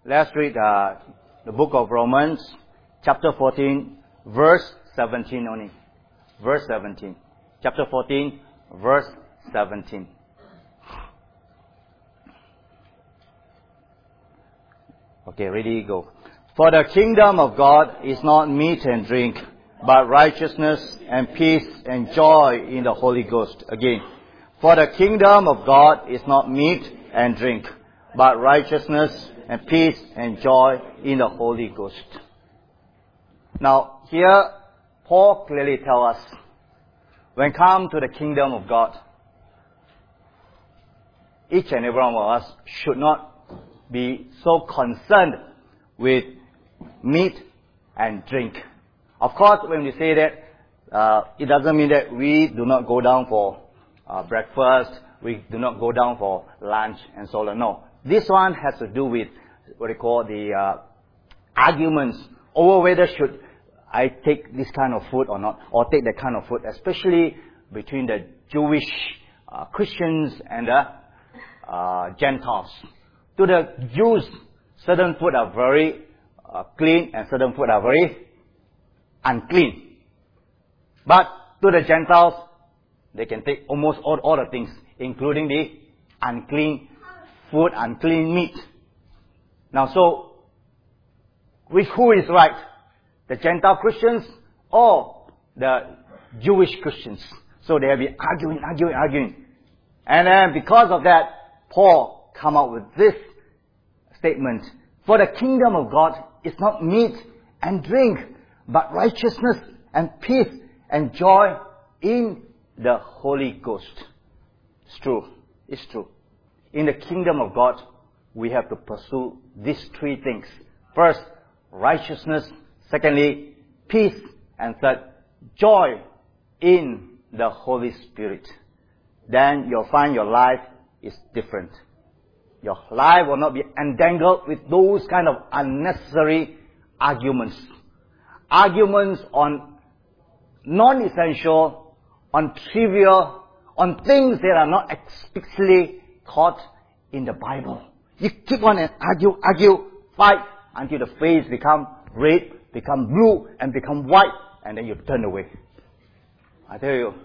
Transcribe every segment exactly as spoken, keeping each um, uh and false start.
Let's read uh, the book of Romans, chapter fourteen, verse seventeen only. Verse seventeen. Chapter fourteen, verse seventeen. Okay, ready, go. For the kingdom of God is not meat and drink, but righteousness and peace and joy in the Holy Ghost. Again. For the kingdom of God is not meat and drink, but righteousness and peace and joy in the Holy Ghost. Now, here, Paul clearly tells us, when come to the kingdom of God, each and every one of us should not be so concerned with meat and drink. Of course, when we say that, uh, it doesn't mean that we do not go down for uh, breakfast, we do not go down for lunch and so on. No. This one has to do with what they call the uh, arguments over whether should I take this kind of food or not, or take that kind of food, especially between the Jewish uh, Christians and the uh, Gentiles. To the Jews, certain food are very uh, clean and certain food are very unclean. But to the Gentiles, they can take almost all, all the things, including the unclean food, unclean meat. Now, so, which who is right? The Gentile Christians or the Jewish Christians? So they have been arguing, arguing, arguing. And then because of that, Paul come up with this statement. For the kingdom of God is not meat and drink, but righteousness and peace and joy in the Holy Ghost. It's true. It's true. In the kingdom of God, we have to pursue these three things. First, righteousness. Secondly, peace. And third, joy in the Holy Spirit. Then you'll find your life is different. Your life will not be entangled with those kind of unnecessary arguments. Arguments on non-essential, on trivial, on things that are not explicitly taught in the Bible. You keep on and argue, argue, fight until the face become red, become blue, and become white, and then you turn away. I tell you,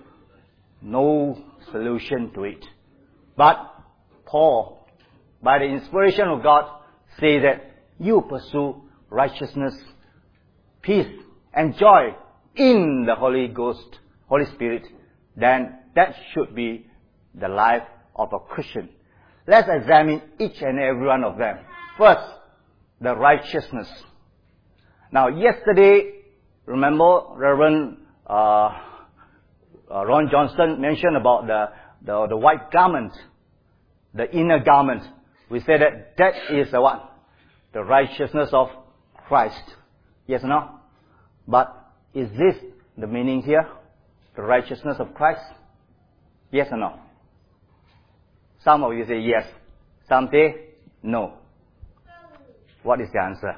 no solution to it. But Paul, by the inspiration of God, says that you pursue righteousness, peace, and joy in the Holy Ghost, Holy Spirit, then that should be the life of a Christian. Let's examine each and every one of them. First, the righteousness. Now, yesterday, remember Reverend uh, uh, Ron Johnson mentioned about the, the, the white garment, the inner garment. We said that that is the what? The righteousness of Christ. Yes or no? But is this the meaning here? The righteousness of Christ? Yes or no? Some of you say yes. Some say no. What is the answer?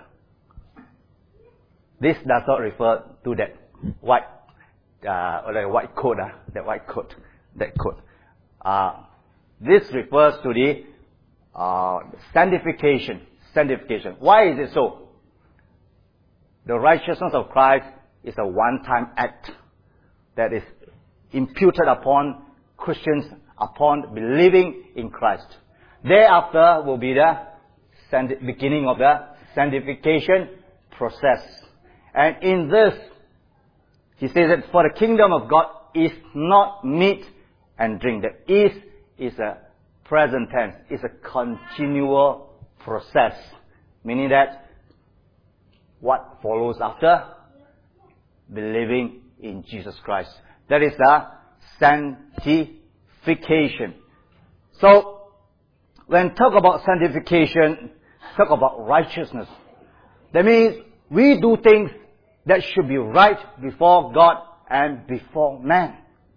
This does not refer to that white, uh, or the white coat, uh, that white coat, that coat. Uh, this refers to the uh, sanctification. Sanctification. Why is it so? The righteousness of Christ is a one-time act that is imputed upon Christians upon believing in Christ. Thereafter will be the beginning of the sanctification process. And in this, he says that for the kingdom of God is not meat and drink. The is is a present tense. It's a continual process. Meaning that what follows after? Believing in Jesus Christ. That is the sanctification. So, when talk about sanctification, talk about righteousness. That means we do things that should be right before God and before man.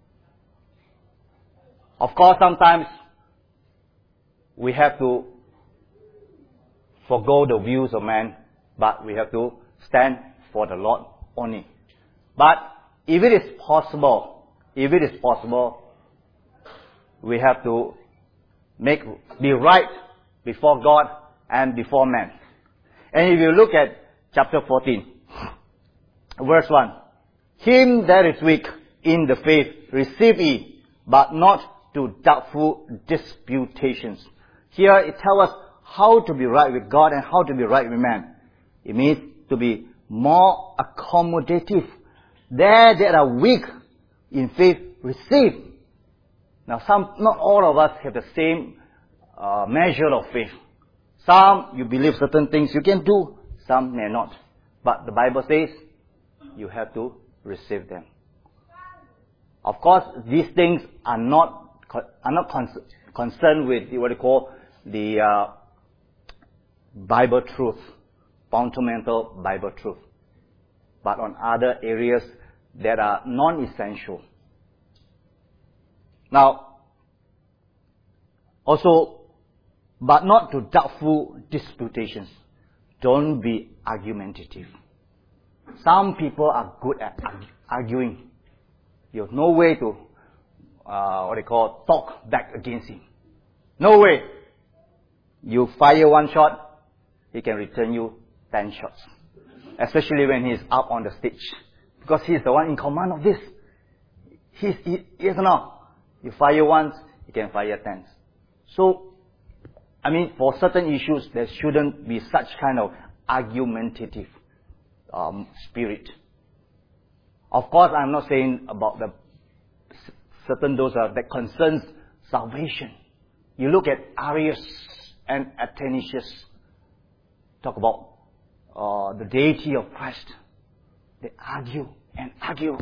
Of course, sometimes we have to forgo the views of man, but we have to stand for the Lord only. But if it is possible, if it is possible, we have to make be right before God and before man. And if you look at chapter fourteen, verse one, him that is weak in the faith receive ye, but not to doubtful disputations. Here it tells us how to be right with God and how to be right with man. It means to be more accommodative. There that are weak in faith, receive. Now some, not all of us have the same uh, measure of faith. Some, you believe certain things you can do, some may not. But the Bible says, you have to receive them. Of course, these things are not, are not con- concerned with what you call the uh, Bible truth, fundamental Bible truth. But on other areas that are non-essential. Now, also, but not to doubtful disputations. Don't be argumentative. Some people are good at arguing. You have no way to, uh, what they call, talk back against him. No way. You fire one shot, he can return you ten shots. Especially when he is up on the stage. Because he is the one in command of this. He's, he is not. You fire once, he can fire ten. So, I mean, for certain issues, there shouldn't be such kind of argumentative um, spirit. Of course, I'm not saying about the certain those are, that concerns salvation. You look at Arius and Athanasius, talk about uh, the deity of Christ. They argue and argue.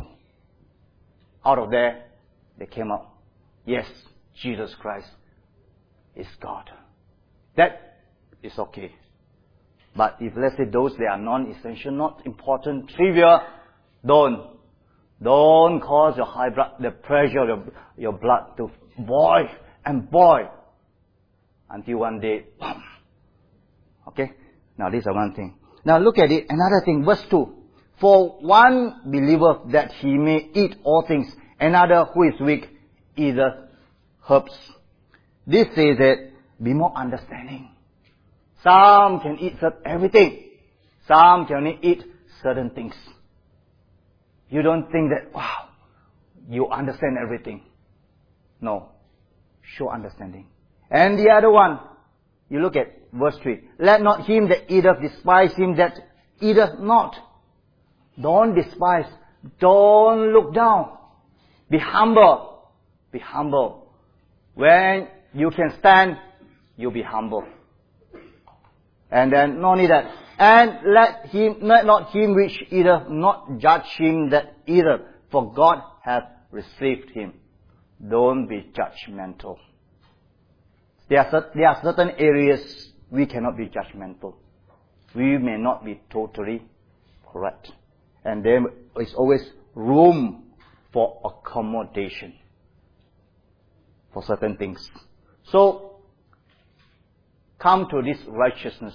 Out of there, they came up. Yes, Jesus Christ is God. That is okay. But if let's say those that are non-essential, not important, trivial, don't. Don't cause your high blood, the pressure of your, your blood to boil and boil until one day, boom. Okay? Now this is one thing. Now look at it, another thing, verse two. For one believer that he may eat all things, another who is weak eateth herbs. This says that be more understanding. Some can eat everything. Some can only eat certain things. You don't think that, wow, you understand everything. No. Show understanding. And the other one, you look at verse three. Let not him that eateth despise him that eateth not. Don't despise. Don't look down. Be humble. Be humble. When you can stand, you'll be humble. And then, not only that, and let him, let not him which eateth not judge him that eateth, for God hath received him. Don't be judgmental. There are, there are certain areas we cannot be judgmental. We may not be totally correct. And there is always room for accommodation for certain things. So, come to this righteousness.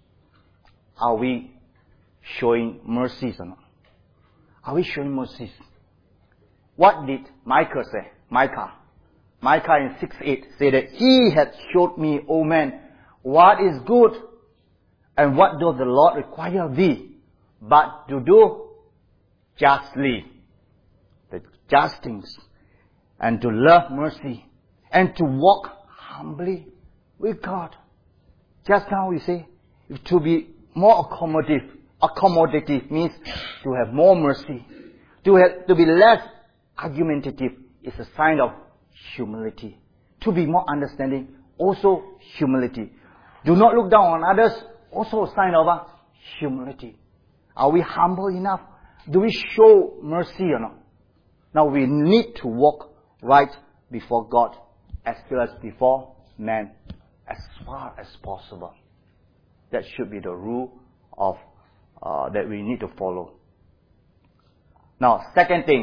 Are we showing mercies or not? Are we showing mercies? What did Micah say? Micah. Micah in six eight say that he hath showed me, O man, what is good, and what doth the Lord require of thee, but to do justly, the just things, and to love mercy, and to walk humbly with God. Just now we say, to be more accommodative. Accommodative means to have more mercy. To have, to be less argumentative is a sign of humility. To be more understanding, also humility. Do not look down on others, also a sign of uh, humility. Are we humble enough? Do we show mercy or not? Now we need to walk right before God as well as before man, as far as possible. That should be the rule of uh, that we need to follow. Now, second thing,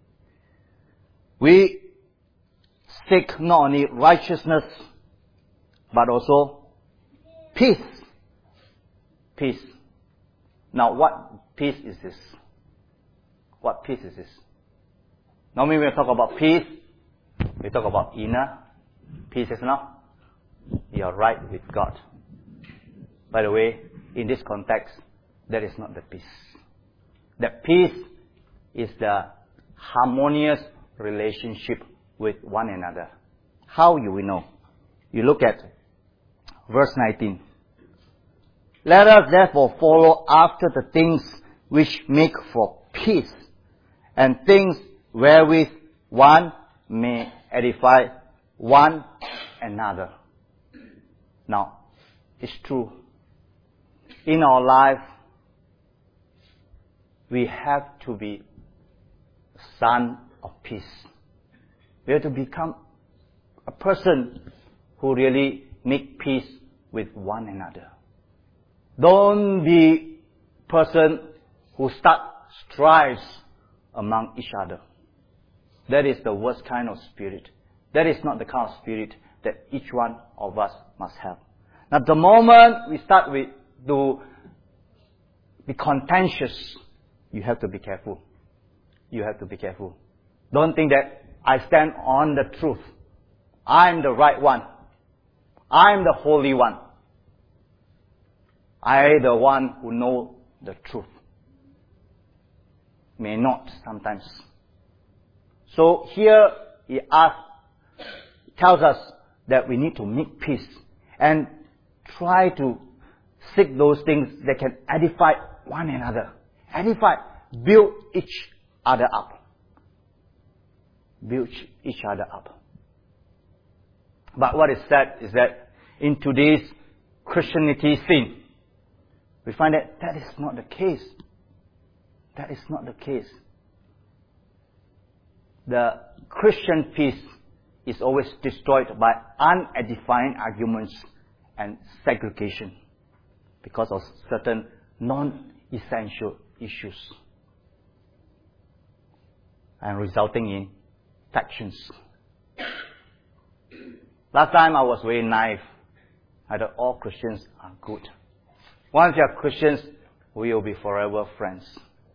we seek not only righteousness, but also peace. Peace. Now, what peace is this? What peace is this? Normally when we talk about peace, we talk about inner peace, is not? You are right with God. By the way, in this context, that is not the peace. The peace is the harmonious relationship with one another. How you will know? You look at verse nineteen. Let us therefore follow after the things which make for peace, and things wherewith one may edify one another. Now, it's true. In our life, we have to be son of peace. We have to become a person who really make peace with one another. Don't be person who start strifes among each other. That is the worst kind of spirit. That is not the kind of spirit that each one of us must have. Now, the moment we start with to be contentious, you have to be careful. You have to be careful. Don't think that I stand on the truth. I'm the right one. I'm the holy one. I the one who know the truth. May not sometimes. So here he asks, tells us that we need to make peace and try to seek those things that can edify one another. Edify, build each other up. Build each other up. But what is sad is that in today's Christianity scene, we find that that is not the case. That is not the case. The Christian peace is always destroyed by unedifying arguments and segregation because of certain non-essential issues and resulting in factions. Last time I was very naive. I thought all Christians are good. Once you are Christians, we will be forever friends.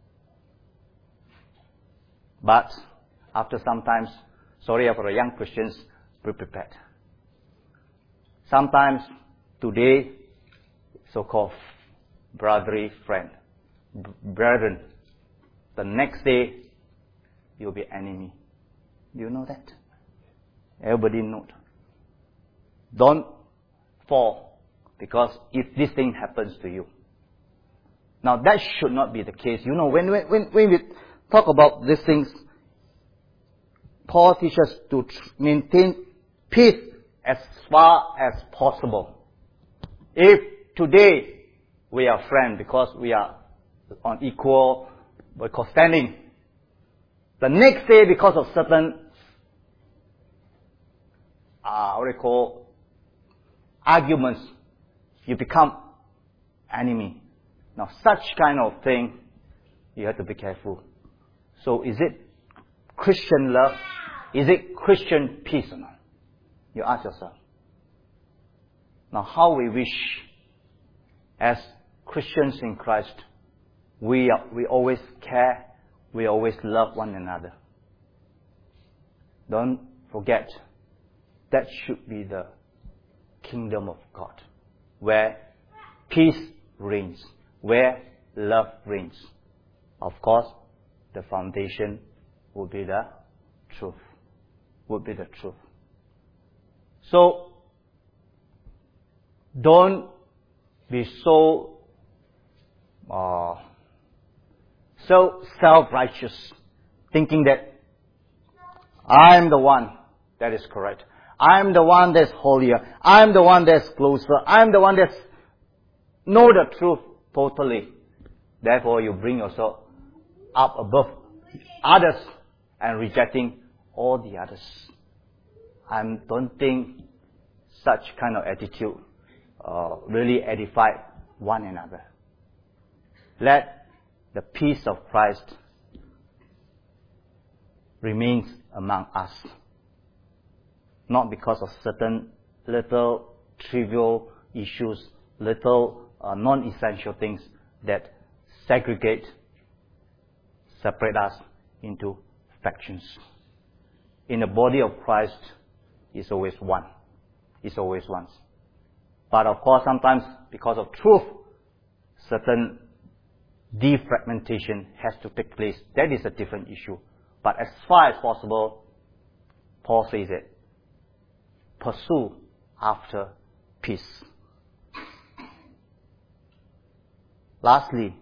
But after some time, sorry for the young Christians, be prepared. Sometimes today, so-called brotherly friend, brethren, the next day you'll be enemy. Do you know that? Everybody knows. Don't fall, because if this thing happens to you. Now that should not be the case. You know, when, when, when we talk about these things, Paul teaches us to maintain peace as far as possible. If today we are friends because we are on equal standing, the next day because of certain, uh, what do you call, arguments, you become enemy. Now such kind of thing, you have to be careful. So is it Christian love? Is it Christian peace or not? You ask yourself. Now how we wish as Christians in Christ, we are, we always care, we always love one another. Don't forget, that should be the kingdom of God, where peace reigns, where love reigns. Of course, the foundation will be the truth. Would be the truth. So, don't be so uh, so self-righteous, thinking that I'm the one that is correct. I'm the one that's holier. I'm the one that's closer. I'm the one that's know the truth totally. Therefore, you bring yourself up above others and rejecting all the others. I don't think such kind of attitude uh, really edify one another. Let the peace of Christ remains among us. Not because of certain little trivial issues, little uh, non-essential things that segregate, separate us into factions. In the body of Christ, it's always one. It's always one. But of course, sometimes because of truth, certain defragmentation has to take place. That is a different issue. But as far as possible, Paul says it, pursue after peace. Lastly,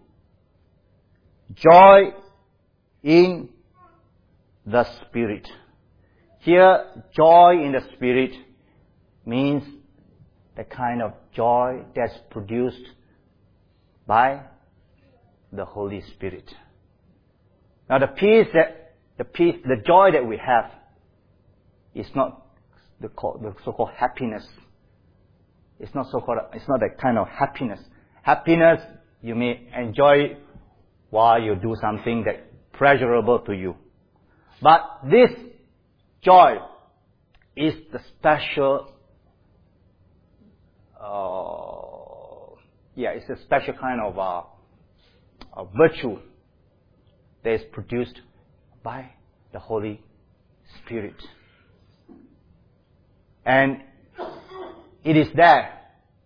joy in the Spirit. Here, joy in the Spirit means the kind of joy that's produced by the Holy Spirit. Now, the peace that, the peace, the joy that we have is not the, the so-called happiness. It's not so-called, it's not that kind of happiness. Happiness, you may enjoy while you do something that's pleasurable to you. But this joy is the special, uh, yeah, it's a special kind of uh, a virtue that is produced by the Holy Spirit. And it is there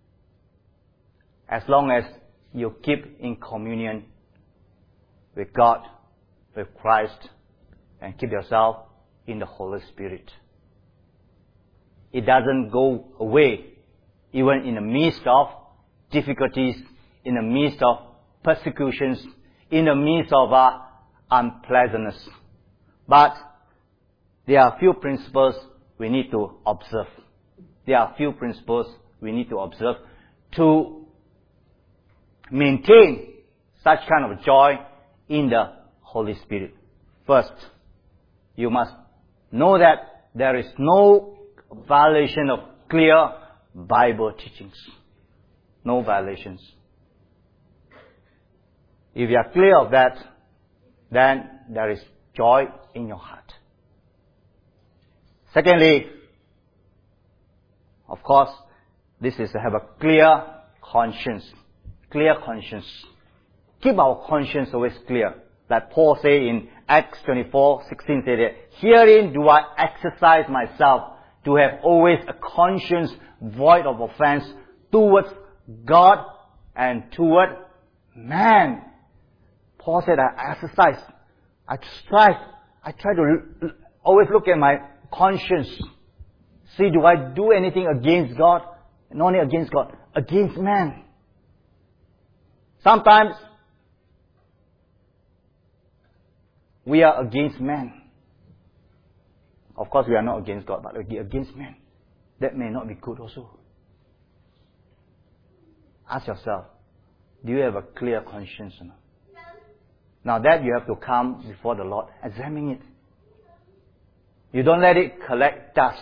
as long as you keep in communion with God, with Christ, and keep yourself in the Holy Spirit. It doesn't go away even in the midst of difficulties, in the midst of persecutions, in the midst of uh, unpleasantness. But there are a few principles we need to observe. There are a few principles we need to observe to maintain such kind of joy in the Holy Spirit. First, you must know that there is no violation of clear Bible teachings. No violations. If you are clear of that, then there is joy in your heart. Secondly, of course, this is to have a clear conscience. Clear conscience. Keep our conscience always clear. Like Paul said in Acts twenty-four sixteen, said that, herein do I exercise myself to have always a conscience void of offense towards God and toward man. Paul said, I exercise, I strive, I try to always look at my conscience. See, do I do anything against God? Not only against God, against man. Sometimes we are against man. Of course, we are not against God, but against man. That may not be good also. Ask yourself, do you have a clear conscience or not? Now that you have to come before the Lord, examine it. You don't let it collect dust.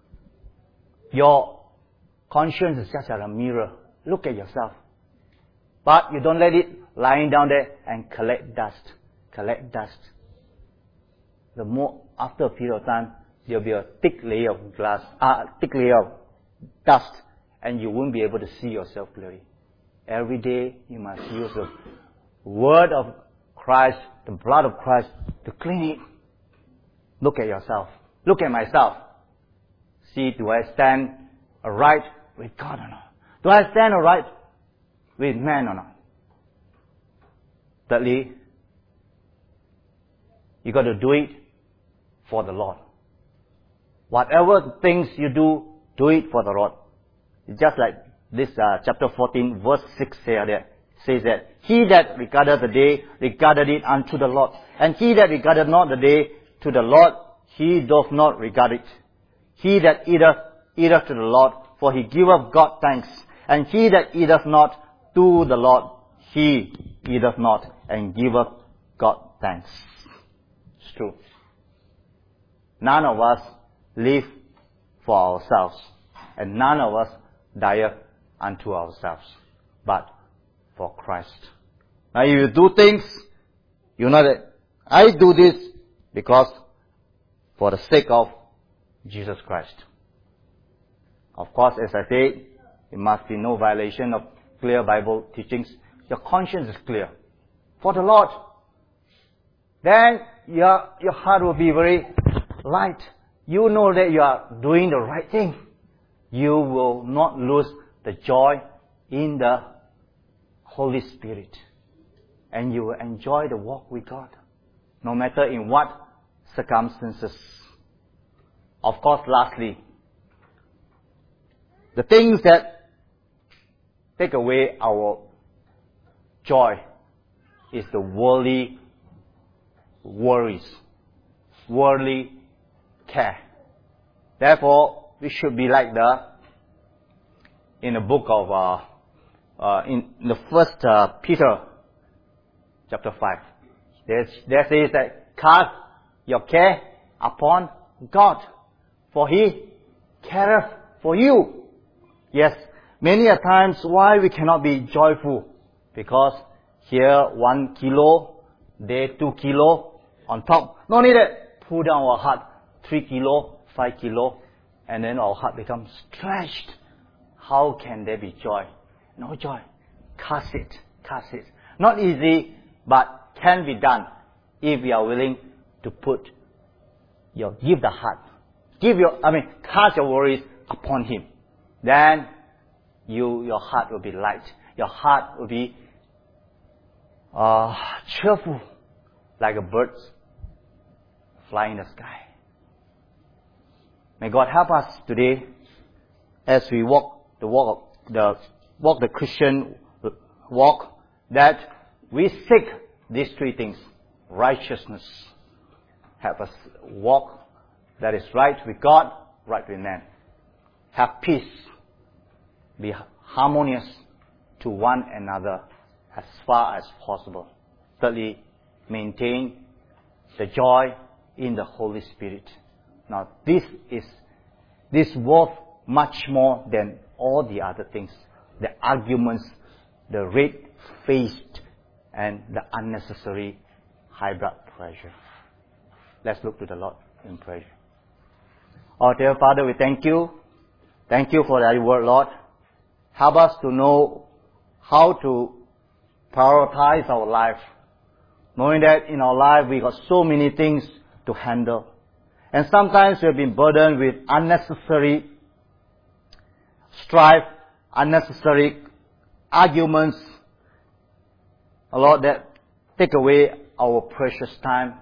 Your conscience is just like a mirror. Look at yourself. But you don't let it lying down there and collect dust. Collect dust. The more, after a period of time, there will be a thick layer of glass, uh, thick layer of dust, and you won't be able to see yourself clearly. Every day you must use the word of Christ, the blood of Christ, to clean it. Look at yourself. Look at myself. See, do I stand aright with God or not? Do I stand aright with man or not? Thirdly, you got to do it for the Lord. Whatever things you do, do it for the Lord. It's just like this uh, chapter fourteen, verse six here, there says that, he that regardeth the day, regardeth it unto the Lord. And he that regardeth not the day to the Lord, he doth not regard it. He that eateth, eateth to the Lord, for he giveth God thanks. And he that eateth not to the Lord, he eateth not, and giveth God thanks. It's true. None of us live for ourselves, and none of us dieth unto ourselves, but for Christ. Now if you do things, you know that I do this because for the sake of Jesus Christ. Of course, as I said, it must be no violation of clear Bible teachings. Your conscience is clear. For the Lord. Then your, your heart will be very light. You know that you are doing the right thing. You will not lose the joy in the Holy Spirit. And you will enjoy the walk with God, no matter in what circumstances. Of course, lastly, the things that take away our joy is the worldly worries, worldly care. Therefore, we should be like the, in the book of, uh, uh, in the first uh, Peter chapter five, there, there says that cast your care upon God, for He careth for you. Yes, many a times why we cannot be joyful, because here one kilo, there two kilo on top. No need that. Pull down our heart, three kilo, five kilo, and then our heart becomes stretched. How can there be joy? No joy. Cast it, cast it. Not easy, but can be done if we are willing to put your, give the heart, give your, I mean, cast your worries upon Him. Then you, your heart will be light. Your heart will be uh, cheerful, like a bird flying in the sky. May God help us today as we walk the walk, the walk the Christian walk, that we seek these three things: righteousness. Help us walk that is right with God, right with man. Have peace. Be harmonious to one another as far as possible. Thirdly, maintain the joy in the Holy Spirit. Now, this is this worth much more than all the other things. The arguments, the red-faced, and the unnecessary high blood pressure. Let's look to the Lord in prayer. Our dear Father, we thank you. Thank you for thy word, Lord. Help us to know how to prioritize our life, knowing that in our life we got so many things to handle. And sometimes we have been burdened with unnecessary strife, unnecessary arguments, a lot that take away our precious time,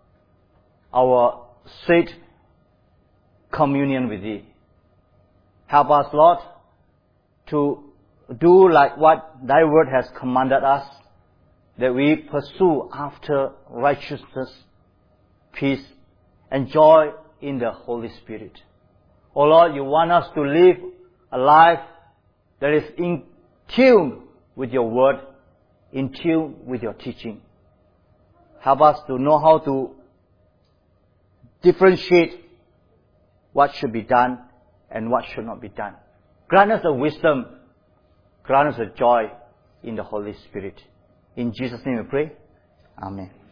our sweet communion with Thee. Help us, Lord, to do like what Thy word has commanded us, that we pursue after righteousness, peace, and joy in the Holy Spirit. Oh Lord, you want us to live a life that is in tune with your word, in tune with your teaching. Help us to know how to differentiate what should be done and what should not be done. Grant us the wisdom, grant us the joy in the Holy Spirit. In Jesus' name we pray. Amen.